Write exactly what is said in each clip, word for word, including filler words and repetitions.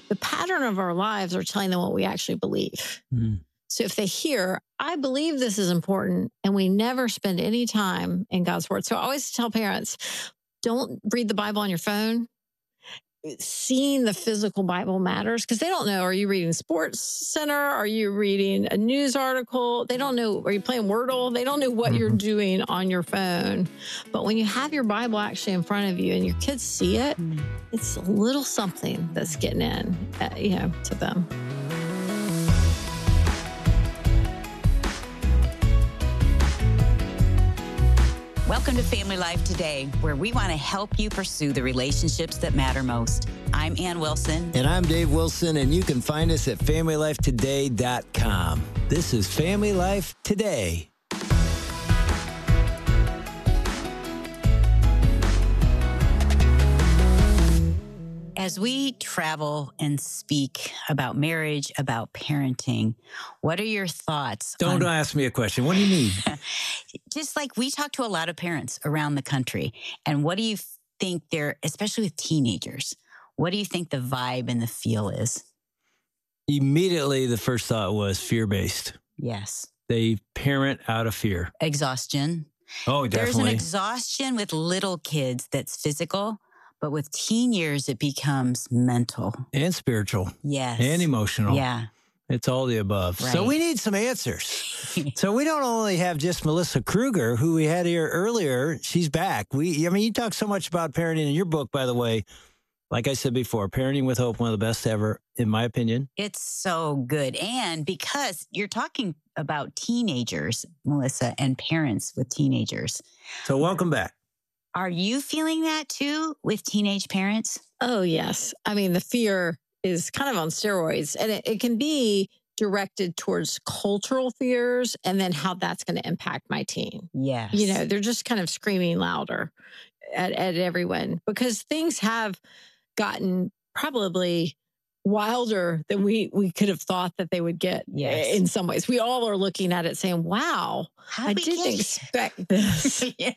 the pattern of our lives are telling them what we actually believe. Mm. So if they hear, I believe this is important, and we never spend any time in God's word. So I always tell parents, don't read the Bible on your phone. Seeing the physical Bible matters because they don't know, are you reading Sports Center? Are you reading a news article? They don't know, are you playing Wordle? They don't know what mm-hmm. you're doing on your phone. But when you have your Bible actually in front of you and your kids see it, mm. it's a little something that's getting in, uh, you know, to them. Welcome to Family Life Today, where we want to help you pursue the relationships that matter most. I'm Ann Wilson. And I'm Dave Wilson, and you can find us at family life today dot com. This is Family Life Today. As we travel and speak about marriage, about parenting, what are your thoughts? Don't on... ask me a question. What do you mean? Just like we talk to a lot of parents around the country. And what do you think they're, especially with teenagers, what do you think the vibe and the feel is? Immediately, the first thought was fear-based. Yes. They parent out of fear. Exhaustion. Oh, definitely. There's an exhaustion with little kids that's physical. But with teen years, it becomes mental. And spiritual. Yes. And emotional. Yeah. It's all the above. Right. So we need some answers. So we don't only have just Melissa Kruger, who we had here earlier. She's back. We, I mean, you talk so much about parenting in your book, by the way. Like I said before, Parenting with Hope, one of the best ever, in my opinion. It's so good. And because you're talking about teenagers, Melissa, and parents with teenagers. So welcome back. Are you feeling that too with teenage parents? Oh, yes. I mean, the fear is kind of on steroids, and it, it can be directed towards cultural fears and then how that's going to impact my teen. Yes. You know, they're just kind of screaming louder at, at everyone because things have gotten probably wilder than we, we could have thought that they would get. Yes. In some ways. We all are looking at it saying, wow, How I we didn't get... expect this. Yeah.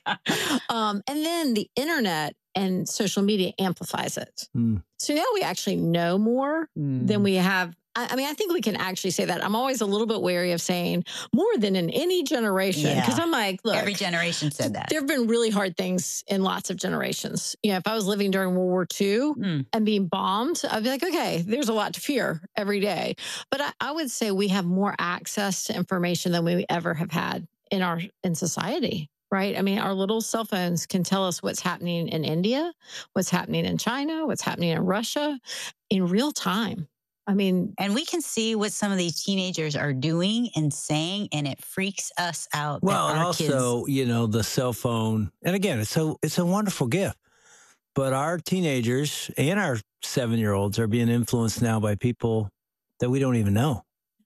Um, and then the internet and social media amplifies it. Mm. So now we actually know more mm. than we have. I, I mean, I think we can actually say that. I'm always a little bit wary of saying more than in any generation. Because Yeah. I'm like, look. Every generation said that. There have been really hard things in lots of generations. You know, if I was living during World War Two mm. and being bombed, I'd be like, okay, there's a lot to fear every day. But I, I would say we have more access to information than we ever have had in our in society. Right. I mean, our little cell phones can tell us what's happening in India, what's happening in China, what's happening in Russia in real time. I mean, and we can see what some of these teenagers are doing and saying, and it freaks us out. Well, and also, kids... you know, the cell phone. And again, it's a, it's a wonderful gift. But our teenagers and our seven-year-olds are being influenced now by people that we don't even know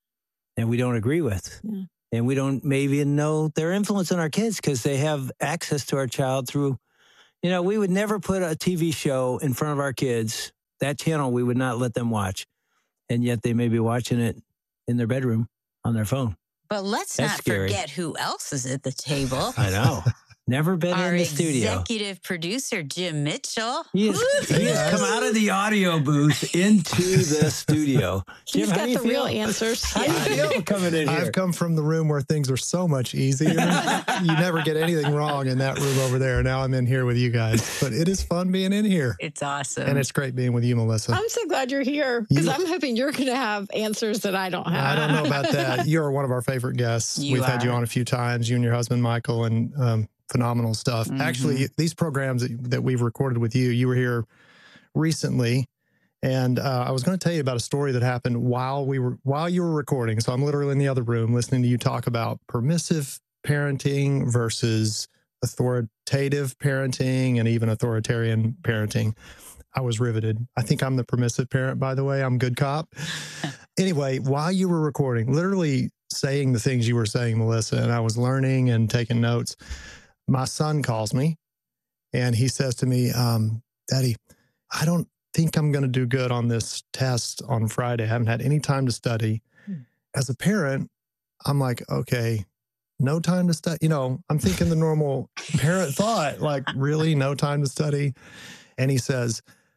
and we don't agree with. Yeah. And we don't maybe even know they're influencing our kids because they have access to our child through, you know, we would never put a T V show in front of our kids. That channel, we would not let them watch. And yet they may be watching it in their bedroom on their phone. But let's That's not scary. forget who else is at the table. I know. Never been Our in the studio. Our executive producer, Jim Mitchell. He, is, he has come out of the audio booth into the studio. He's Jim, got how do you the feel? real answers. How do you feel coming in here? I've come from the room where things are so much easier. You never get anything wrong in that room over there. Now I'm in here with you guys. But it is fun being in here. It's awesome. And it's great being with you, Melissa. I'm so glad you're here because I'm hoping you're going to have answers that I don't have. I don't know about that. You're one of our favorite guests. You We've are. had you on a few times, you and your husband, Michael, and um, phenomenal stuff. Mm-hmm. Actually, these programs that, that we've recorded with you, you were here recently, and uh, I was going to tell you about a story that happened while we were while you were recording. So I'm literally in the other room listening to you talk about permissive parenting versus authoritative parenting and even authoritarian parenting. I was riveted. I think I'm the permissive parent, by the way. I'm good cop. Anyway, while you were recording, literally saying the things you were saying, Melissa, and I was learning and taking notes. My son calls me and he says to me, um, Daddy, I don't think I'm going to do good on this test on Friday. I haven't had any time to study. Hmm. As a parent, I'm like, okay, no time to study. You know, I'm thinking the normal parent thought, like, really, no time to study? And he says,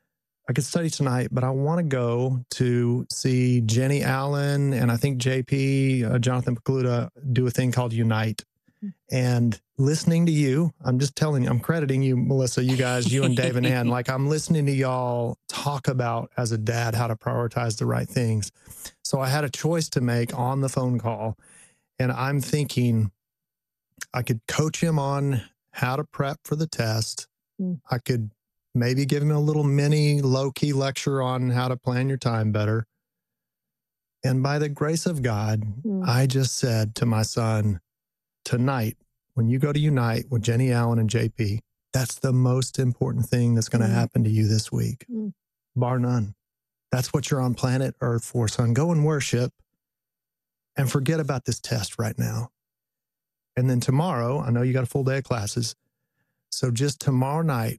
I could study tonight, but I want to go to see Jenny Allen and I think J P, uh, Jonathan Pokluda, do a thing called Unite. And listening to you, I'm just telling you, I'm crediting you, Melissa, you guys, you and Dave and Ann, like I'm listening to y'all talk about as a dad how to prioritize the right things. So I had a choice to make on the phone call, and I'm thinking I could coach him on how to prep for the test. Mm. I could maybe give him a little mini low-key lecture on how to plan your time better. And by the grace of God, mm. I just said to my son, tonight, when you go to Unite with Jenny Allen and J P, that's the most important thing that's going to mm. happen to you this week, mm. bar none. That's what you're on planet Earth for, son. Go and worship and forget about this test right now. And then tomorrow, I know you got a full day of classes, so just tomorrow night,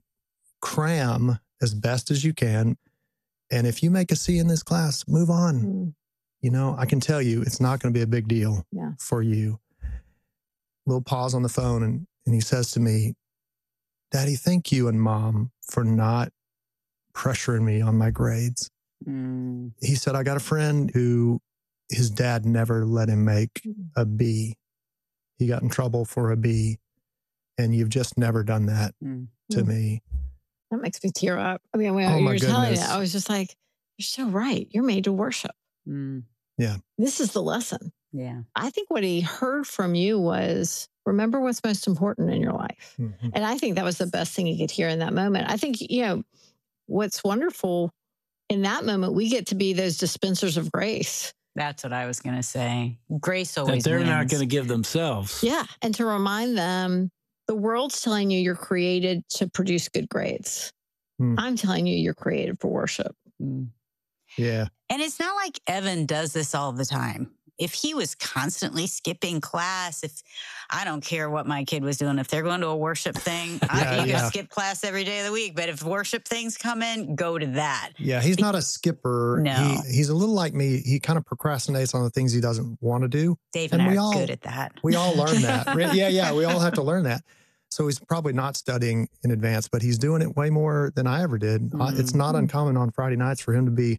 cram as best as you can. And if you make a C in this class, move on. Mm. You know, I can tell you it's not going to be a big deal yeah. for you. Little pause on the phone, and, and he says to me, Daddy, thank you and Mom for not pressuring me on my grades. Mm. He said, I got a friend who his dad never let him make a B. He got in trouble for a B, and you've just never done that mm. to mm. me. That makes me tear up. I mean, when oh you were goodness. telling it, I was just like, you're so right. You're made to worship. Mm. Yeah. This is the lesson. Yeah. I think what he heard from you was, remember what's most important in your life. Mm-hmm. And I think that was the best thing he could hear in that moment. I think, you know, what's wonderful in that moment, we get to be those dispensers of grace. That's what I was going to say. Grace always that they're wins. Not going to give themselves. Yeah. And to remind them, the world's telling you you're created to produce good grades. Mm. I'm telling you, you're created for worship. Mm. Yeah. And it's not like Evan does this all the time. If he was constantly skipping class, if I don't care what my kid was doing, if they're going to a worship thing, yeah, I, you yeah. can skip class every day of the week. But if worship things come in, go to that. Yeah, he's not a skipper. No. He, he's a little like me. He kind of procrastinates on the things he doesn't want to do. Dave and, and I we are all, good at that. We all learn that. yeah, yeah, we all have to learn that. So he's probably not studying in advance, but he's doing it way more than I ever did. Mm-hmm. Uh, it's not uncommon on Friday nights for him to be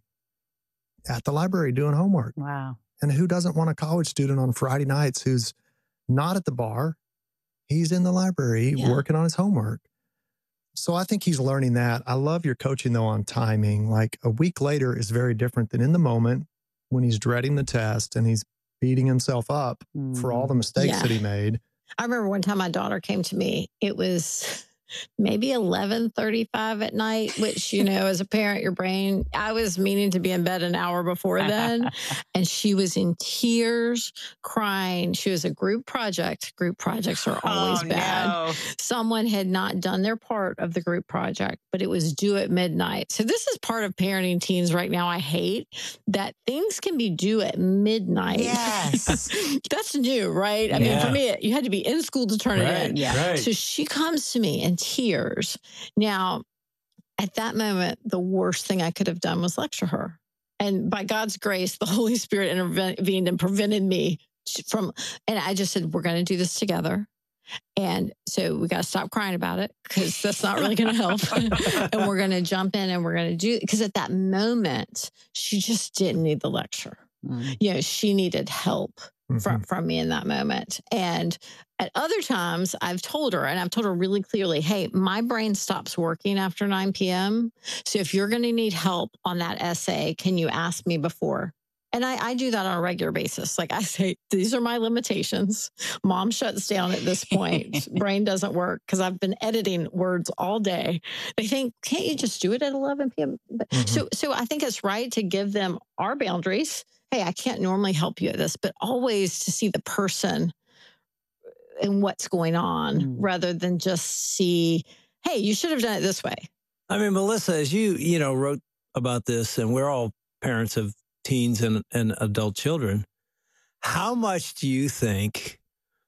at the library doing homework. Wow. And who doesn't want a college student on Friday nights who's not at the bar? He's in the library yeah. working on his homework. So I think he's learning that. I love your coaching, though, on timing. Like a week later is very different than in the moment when he's dreading the test and he's beating himself up mm. for all the mistakes yeah. that he made. I remember one time my daughter came to me. It was maybe eleven thirty-five at night, which, you know, as a parent, your brain, I was meaning to be in bed an hour before then. And she was in tears, crying. She was a group project. Group projects are always oh, bad. No. Someone had not done their part of the group project, but it was due at midnight. So this is part of parenting teens right now. I hate that things can be due at midnight. Yes. That's new, right? I yeah. mean, for me, you had to be in school to turn right, it in. Yeah. Right. So she comes to me and tears. Now, at that moment, the worst thing I could have done was lecture her. And by God's grace, the Holy Spirit intervened and prevented me from, and I just said, we're going to do this together. And so we got to stop crying about it because that's not really going to help. And we're going to jump in and we're going to do, because at that moment, she just didn't need the lecture. Mm. You know, she needed help. Mm-hmm. From, from me in that moment. And at other times, I've told her, and I've told her really clearly, hey, my brain stops working after nine p.m. So if you're going to need help on that essay, can you ask me before? And I, I do that on a regular basis. Like I say, these are my limitations. Mom shuts down at this point. Brain doesn't work because I've been editing words all day. They think, can't you just do it at eleven p.m.? But, mm-hmm. So, so I think it's right to give them our boundaries. Hey, I can't normally help you at this, but always to see the person and what's going on mm. rather than just see, hey, you should have done it this way. I mean, Melissa, as you, you know, wrote about this, and we're all parents of teens and, and adult children, how much do you think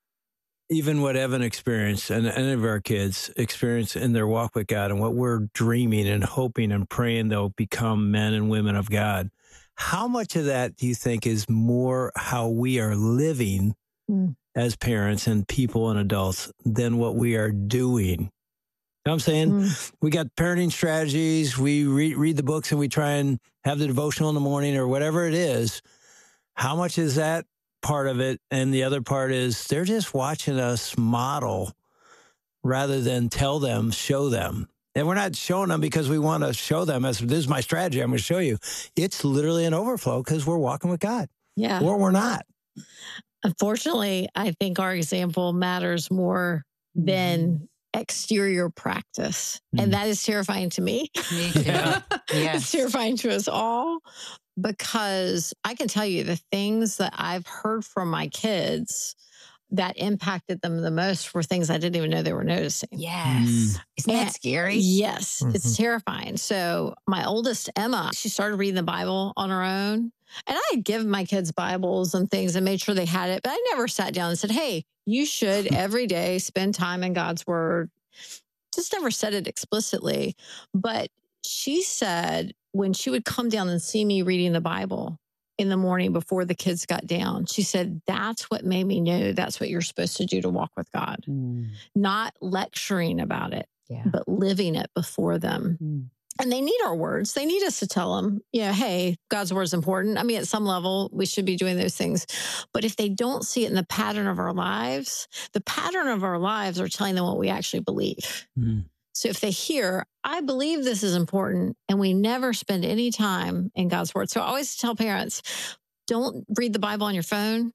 even what Evan experienced and any of our kids experience in their walk with God and what we're dreaming and hoping and praying they'll become men and women of God, how much of that do you think is more how we are living mm. as parents and people and adults than what we are doing? know what I'm saying? Mm. We got parenting strategies. We re- read the books and we try and have the devotional in the morning or whatever it is. How much is that part of it? And the other part is they're just watching us model rather than tell them, show them. And we're not showing them because we want to show them as this is my strategy. I'm going to show you. It's literally an overflow because we're walking with God. Yeah. Or we're not. Unfortunately, I think our example matters more than exterior practice. Mm. And that is terrifying to me. Me too. Yeah. It's terrifying to us all because I can tell you the things that I've heard from my kids that impacted them the most were things I didn't even know they were noticing. Yes. Mm. Isn't and, that scary? Yes, mm-hmm. It's terrifying. So my oldest, Emma, she started reading the Bible on her own. And I had given my kids Bibles and things and made sure they had it. But I never sat down and said, hey, you should every day spend time in God's word. Just never said it explicitly. But she said when she would come down and see me reading the Bible in the morning before the kids got down, she said, that's what made me know that's what you're supposed to do to walk with God. Mm. Not lecturing about it, yeah. but living it before them. Mm. And they need our words. They need us to tell them, you know, hey, God's word is important. I mean, at some level, we should be doing those things. But if they don't see it in the pattern of our lives, the pattern of our lives are telling them what we actually believe. Mm. So if they hear, I believe this is important, and we never spend any time in God's word. So I always tell parents, don't read the Bible on your phone.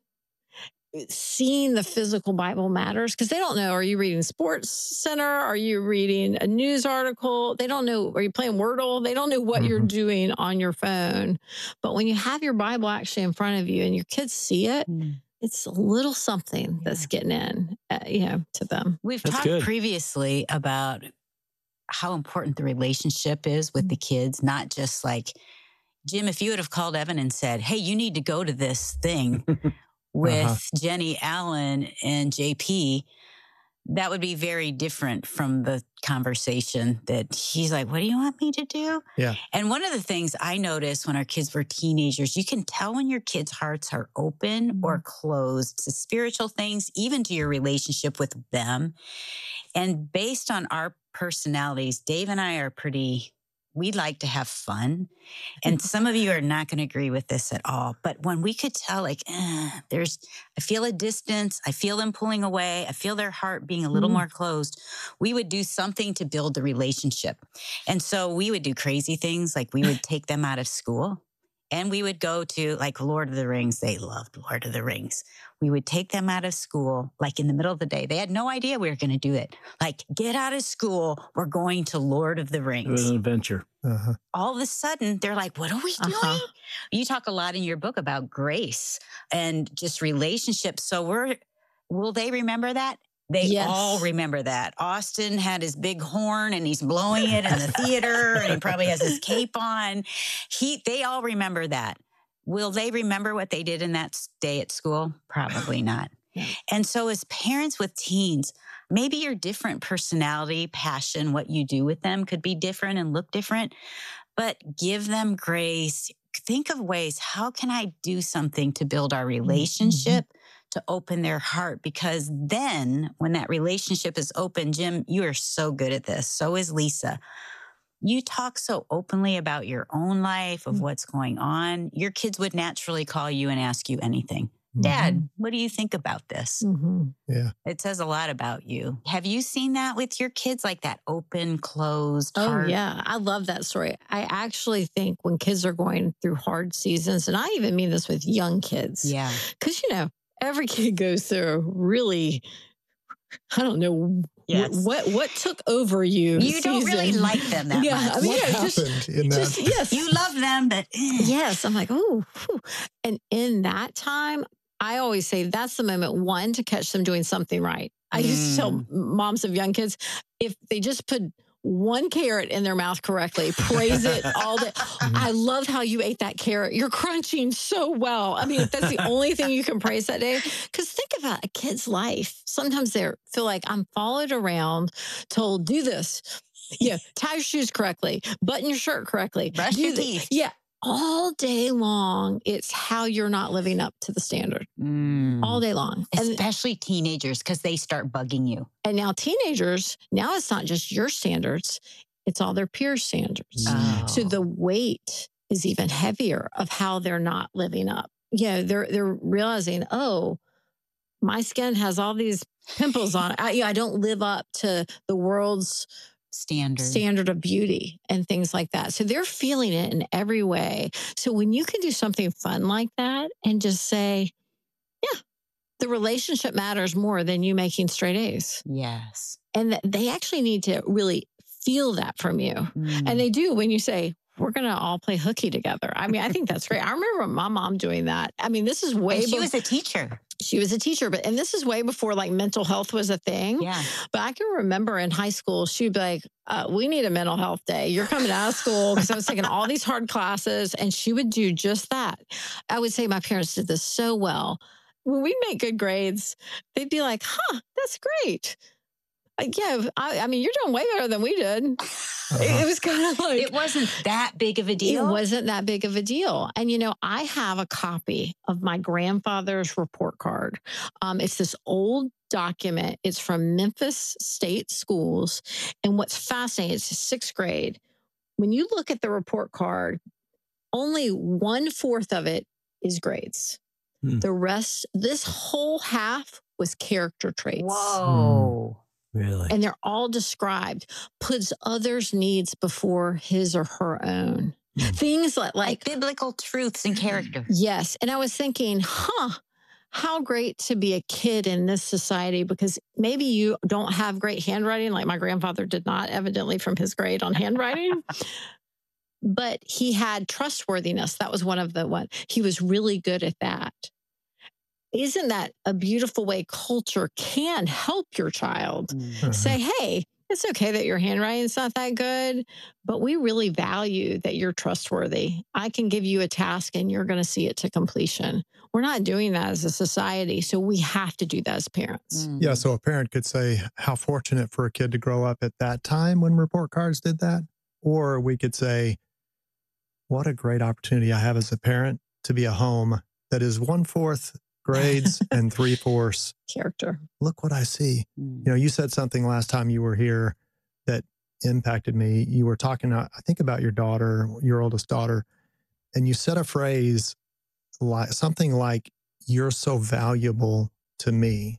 Seeing the physical Bible matters because they don't know, are you reading Sports Center? Are you reading a news article? They don't know, are you playing Wordle? They don't know what mm-hmm. you're doing on your phone. But when you have your Bible actually in front of you and your kids see it, mm. it's a little something that's yeah. getting in, uh, you know, to them. We've that's talked good. previously about how important the relationship is with mm-hmm. the kids, not just like, Jim, if you would have called Evan and said, hey, you need to go to this thing with uh-huh. Jenny Allen and J P, that would be very different from the conversation that he's like, what do you want me to do? Yeah. And one of the things I noticed when our kids were teenagers, you can tell when your kids' hearts are open mm-hmm. or closed to spiritual things, even to your relationship with them. And based on our personalities, Dave and I are pretty... we like to have fun. And some of you are not going to agree with this at all. But when we could tell, like, eh, there's, I feel a distance. I feel them pulling away. I feel their heart being a little mm. more closed. We would do something to build the relationship. And so we would do crazy things. Like we would take them out of school and we would go to like Lord of the Rings. They loved Lord of the Rings. We would take them out of school, like in the middle of the day. They had no idea we were going to do it. Like, get out of school. We're going to Lord of the Rings. It was an adventure. Uh-huh. All of a sudden, they're like, what are we doing? Uh-huh. You talk a lot in your book about grace and just relationships. So we're, will they remember that? They yes. all remember that. Austin had his big horn and he's blowing it in the theater and he probably has his cape on. He, they all remember that. Will they remember what they did in that day at school? Probably not. And so as parents with teens, maybe your different personality, passion, what you do with them could be different and look different, but give them grace. Think of ways, how can I do something to build our relationship, mm-hmm. to open their heart? Because then when that relationship is open, Jim, you are so good at this. So is Lisa. You talk so openly about your own life, of what's going on. Your kids would naturally call you and ask you anything. Mm-hmm. Dad, what do you think about this? Mm-hmm. Yeah. It says a lot about you. Have you seen that with your kids? Like that open, closed oh, heart? Oh, yeah. I love that story. I actually think when kids are going through hard seasons, and I even mean this with young kids. Yeah. Because, you know, every kid goes through really, I don't know, Yes. What, what what took over you? You season. Don't really like them that yeah, much. I mean, what yeah, happened just, in that? Just, yes, you love them, but eh. yes, I'm like, oh, and in that time, I always say that's the moment one to catch them doing something right. I mm. used to tell moms of young kids if they just put one carrot in their mouth correctly, praise it all day. I love how you ate that carrot. You're crunching so well. I mean, if that's the only thing you can praise that day, because think about a kid's life. Sometimes they feel like I'm followed around, told, do this. Yeah, tie your shoes correctly, button your shirt correctly. Brush do your the, teeth. Yeah. all day long, it's how you're not living up to the standard. Mm. All day long. Especially and, teenagers, because they start bugging you. And now teenagers, now it's not just your standards, it's all their peer standards. Oh. So the weight is even heavier of how they're not living up. Yeah, they're they're realizing, oh, my skin has all these pimples on it. I, yeah, I don't live up to the world's standard standard of beauty and things like that. So they're feeling it in every way. So when you can do something fun like that and just say, yeah, the relationship matters more than you making straight A's. Yes. And that they actually need to really feel that from you. Mm. And they do when you say, we're going to all play hooky together. I mean, I think that's great. I remember my mom doing that. I mean, this is way She be- was a teacher. She was a teacher, but and this is way before like mental health was a thing. Yeah. But I can remember in high school, she'd be like, uh, we need a mental health day. You're coming out of school because I was taking all these hard classes, and she would do just that. I would say my parents did this so well. When we make good grades, they'd be like, huh, that's great. Like, yeah, I, I mean, you're doing way better than we did. Uh-huh. It, it was kind of like... It wasn't that big of a deal. It wasn't that big of a deal. And, you know, I have a copy of my grandfather's report card. Um, it's this old document. It's from Memphis State Schools. And what's fascinating, it's sixth grade. When you look at the report card, only one-fourth of it is grades. Hmm. The rest, this whole half was character traits. Whoa. Hmm. Really? And they're all described, puts others' needs before his or her own. Mm. Things like, like... Like biblical truths and character. Yes. And I was thinking, huh, how great to be a kid in this society, because maybe you don't have great handwriting, like my grandfather did not, evidently from his grade on handwriting. But he had trustworthiness. That was one of the one. He was really good at that. Isn't that a beautiful way culture can help your child? Mm-hmm. Say, hey, it's okay that your handwriting's not that good, but we really value that you're trustworthy. I can give you a task and you're going to see it to completion. We're not doing that as a society, so we have to do that as parents. Mm-hmm. Yeah, so a parent could say, how fortunate for a kid to grow up at that time when report cards did that. Or we could say, what a great opportunity I have as a parent to be a home that is one-fourth grades and three-fourths character. Look what I see. Mm. You know, you said something last time you were here that impacted me. You were talking, I think, about your daughter, your oldest daughter, and you said a phrase like something like, you're so valuable to me.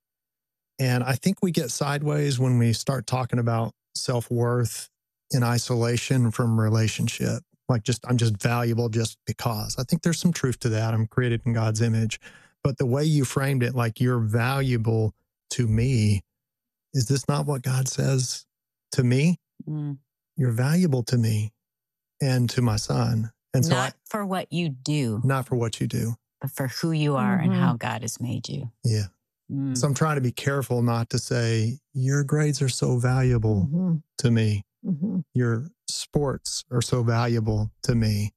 And I think we get sideways when we start talking about self-worth in isolation from relationship. Like just, I'm just valuable just because. I think there's some truth to that. I'm created in God's image. But the way you framed it, like you're valuable to me, is this not what God says to me? Mm. You're valuable to me and to my son. And so not I, for what you do. Not for what you do. But for who you are mm-hmm. and how God has made you. Yeah. Mm. So I'm trying to be careful not to say, your grades are so valuable mm-hmm. to me. Mm-hmm. Your sports are so valuable to me.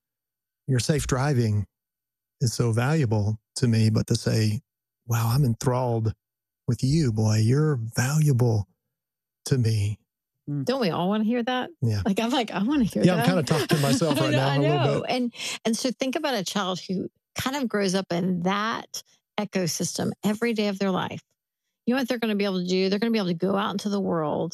Your safe driving is so valuable to me, but to say, wow, I'm enthralled with you, boy. You're valuable to me. Don't we all want to hear that? Yeah. Like, I'm like, I want to hear yeah, that. Yeah, I'm kind of talking to myself right I know, now I a know. little bit. And, and so think about a child who kind of grows up in that ecosystem every day of their life. You know what they're going to be able to do? They're going to be able to go out into the world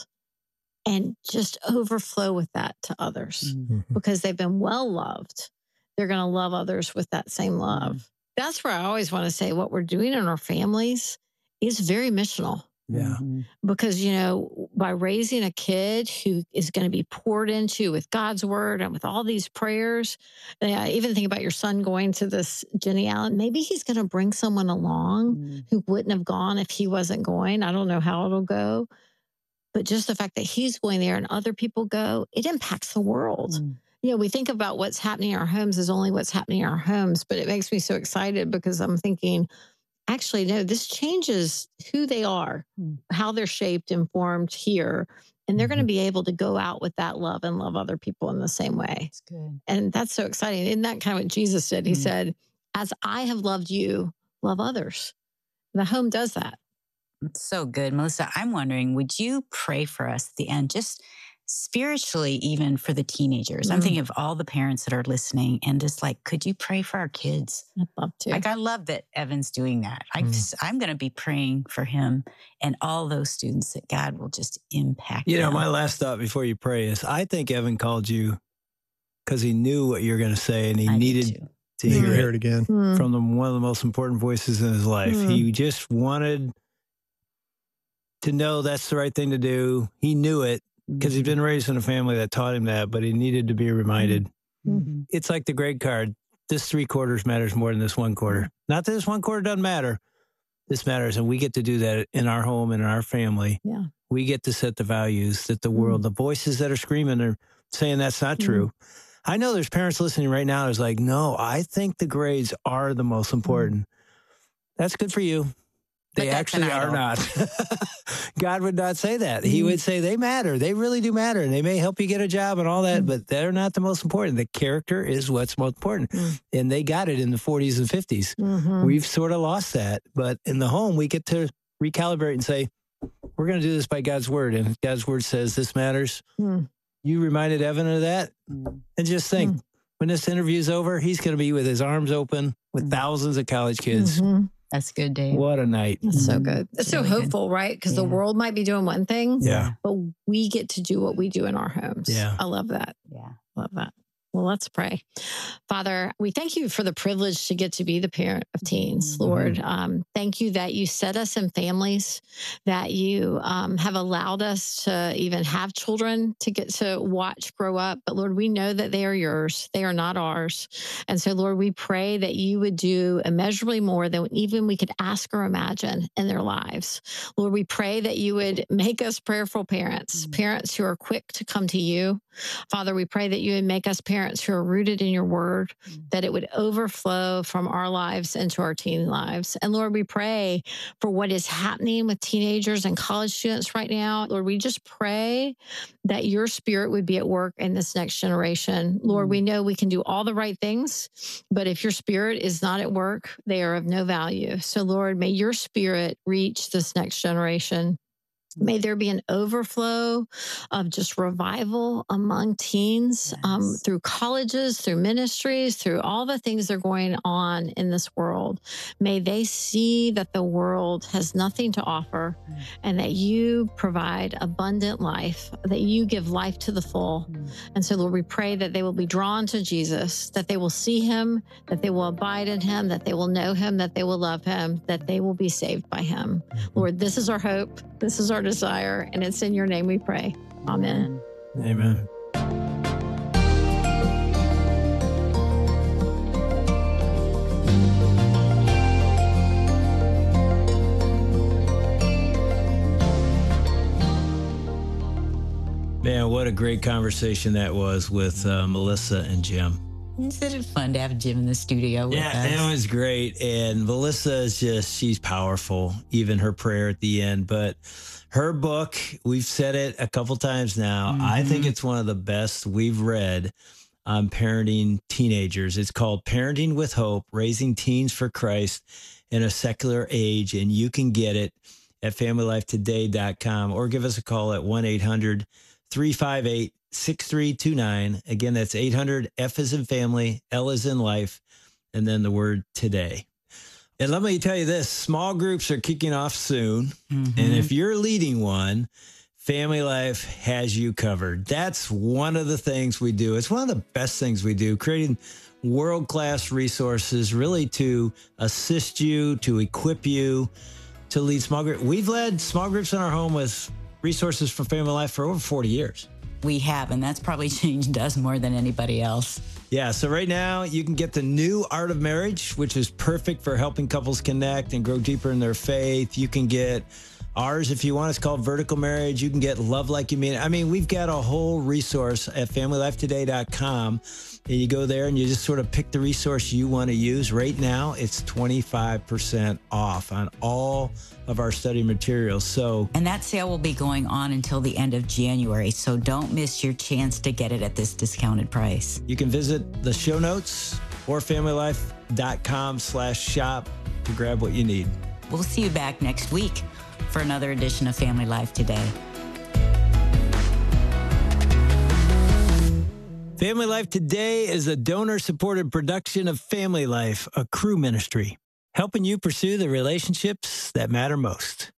and just overflow with that to others mm-hmm. because they've been well loved. They're going to love others with that same love. Mm-hmm. That's where I always want to say what we're doing in our families is very missional. Yeah. Because, you know, by raising a kid who is going to be poured into with God's word and with all these prayers, I even think about your son going to this Jenny Allen, maybe he's going to bring someone along mm. who wouldn't have gone if he wasn't going. I don't know how it'll go. But just the fact that he's going there and other people go, it impacts the world. Mm. You know, we think about what's happening in our homes as only what's happening in our homes, but it makes me so excited because I'm thinking, actually, no, this changes who they are, mm. how they're shaped and formed here. And they're mm-hmm. going to be able to go out with that love and love other people in the same way. That's good. And that's so exciting. Isn't that kind of what Jesus did? He mm. said, as I have loved you, love others. The home does that. It's so good. Melissa, I'm wondering, would you pray for us at the end? Just spiritually, even for the teenagers. Mm-hmm. I'm thinking of all the parents that are listening and just like, could you pray for our kids? I'd love to. Like, I love that Evan's doing that. Mm. I, I'm going to be praying for him and all those students that God will just impact. You know, them. my last thought before you pray is I think Evan called you because he knew what you're going to say and he I needed to hear, hear it, it again mm. from the, one of the most important voices in his life. Mm. He just wanted to know that's the right thing to do. He knew it. Because he's been raised in a family that taught him that, but he needed to be reminded. Mm-hmm. It's like the grade card. This three quarters matters more than this one quarter. Not that this one quarter doesn't matter. This matters. And we get to do that in our home and in our family. Yeah. We get to set the values that the world, mm-hmm. the voices that are screaming are saying that's not mm-hmm. true. I know there's parents listening right now who's like, no, I think the grades are the most important. Mm-hmm. That's good for you. They actually are not. God would not say that. He would say they matter. They really do matter. And they may help you get a job and all that, mm. but they're not the most important. The character is what's most important. Mm. And they got it in the forties and fifties. Mm-hmm. We've sort of lost that. But in the home, we get to recalibrate and say, we're going to do this by God's word. And God's word says this matters. Mm. You reminded Evan of that. Mm. And just think, mm. when this interview's over, he's going to be with his arms open with mm. thousands of college kids. Mm-hmm. That's good, Dave. What a night. That's so good. It's so really hopeful, good. Right? Because yeah. the world might be doing one thing, yeah. but we get to do what we do in our homes. Yeah. I love that. Yeah. Love that. Well, let's pray. Father, we thank you for the privilege to get to be the parent of teens, mm-hmm. Lord. Um, thank you that you set us in families, that you um, have allowed us to even have children to get to watch grow up. But Lord, we know that they are yours. They are not ours. And so, Lord, we pray that you would do immeasurably more than even we could ask or imagine in their lives. Lord, we pray that you would make us prayerful parents, mm-hmm. parents who are quick to come to you. Father, we pray that you would make us parents who are rooted in your word, that it would overflow from our lives into our teen lives. And Lord, we pray for what is happening with teenagers and college students right now. Lord, we just pray that your spirit would be at work in this next generation. Lord, we know we can do all the right things, but if your spirit is not at work, they are of no value. So Lord, may your spirit reach this next generation. May there be an overflow of just revival among teens, yes. um, through colleges, through ministries, through all the things that are going on in this world. May they see that the world has nothing to offer mm. and that you provide abundant life, that you give life to the full. Mm. And so, Lord, we pray that they will be drawn to Jesus, that they will see him, that they will abide in him, that they will know him, that they will love him, that they will be saved by him. Lord, this is our hope. This is our desire, and it's in your name we pray. Amen. Amen. Man, what a great conversation that was with uh, Melissa and Jim. Isn't it fun to have Jim in the studio with yeah, us? Yeah, it was great. And Melissa is just, she's powerful, even her prayer at the end. But her book, we've said it a couple times now. Mm-hmm. I think it's one of the best we've read on parenting teenagers. It's called Parenting with Hope, Raising Teens for Christ in a Secular Age. And you can get it at family life today dot com or give us a call at one eight hundred three five eight six three two nine. Again, that's eight hundred F as in family, L as in life, and then the word today. And let me tell you this, small groups are kicking off soon. Mm-hmm. And if you're leading one, Family Life has you covered. That's one of the things we do. It's one of the best things we do, creating world-class resources really to assist you, to equip you, to lead small groups. We've led small groups in our home with resources from Family Life for over forty years. We have, and that's probably changed us more than anybody else. Yeah, so right now you can get the new Art of Marriage, which is perfect for helping couples connect and grow deeper in their faith. You can get ours if you want. It's called Vertical Marriage. You can get Love Like You Mean It. I mean, we've got a whole resource at family life today dot com. And you go there and you just sort of pick the resource you want to use. Right now, it's twenty-five percent off on all of our study materials. So, and that sale will be going on until the end of January. So don't miss your chance to get it at this discounted price. You can visit the show notes or family life dot com slash shop to grab what you need. We'll see you back next week for another edition of Family Life Today. Family Life Today is a donor-supported production of Family Life, a Cru ministry, helping you pursue the relationships that matter most.